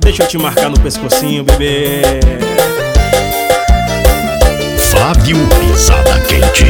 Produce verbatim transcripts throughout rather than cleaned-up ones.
Deixa eu te marcar no pescocinho, bebê. Flávio Pisada Quente.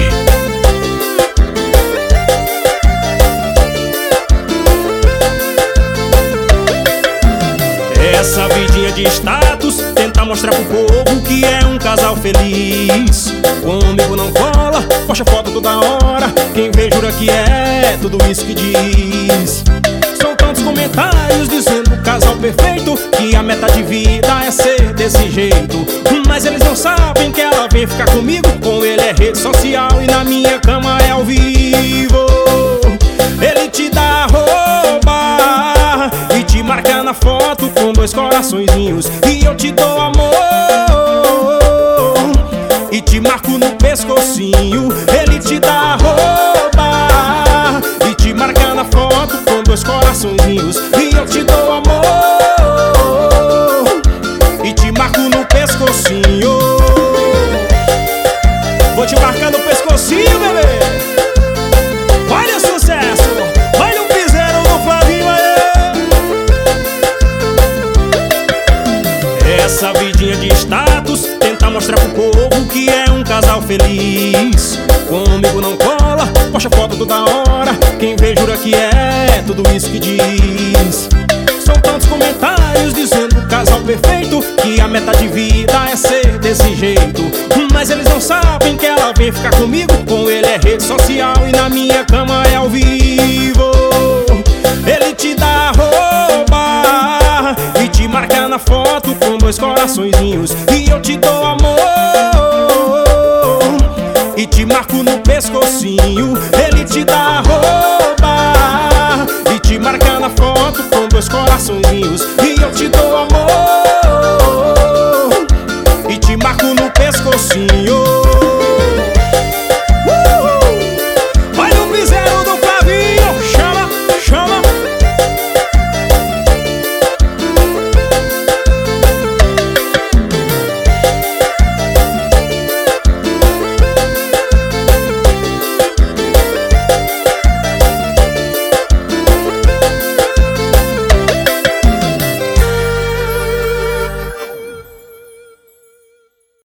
Essa vidinha de status tenta mostrar pro povo que é um casal feliz. Comigo não cola, posta foto toda hora. Quem vê jura que é tudo isso que diz. São tantos comentários dizendo o casal perfeito, que a meta de vida é ser desse jeito. Mas eles não sabem que ela vem ficar comigo. Com ele é rede social e na minha cama é ao vivo. Ele te dá arroba e te marca na foto com dois coraçõezinhos. E eu te dou amor e te marco no pescocinho. Ele te dá arroba e te marca na foto com dois coraçõezinhos. E eu te dou amor e te marco no pescocinho. Vou te marcar no pescocinho, bebê. Olha o sucesso, olha o piseiro do Flavinho aí. Essa vidinha de status tenta mostrar pro povo que é um casal feliz. Comigo não cola, posta foto toda hora. Quem vê jura que é tudo isso que diz. São tantos comentários dizendo o casal perfeito, que a meta de vida é ser desse jeito. Mas eles não sabem que ela vem ficar comigo. Com ele é rede social e na minha cama é ao vivo. Ele te dá arroba e te marca na foto com dois coraçõezinhos. E eu te dou amor e te marco no pescocinho. Ele te dá arroba e te marca na foto com dois coraçõezinhos. E eu te dou amor e te marco no pescocinho.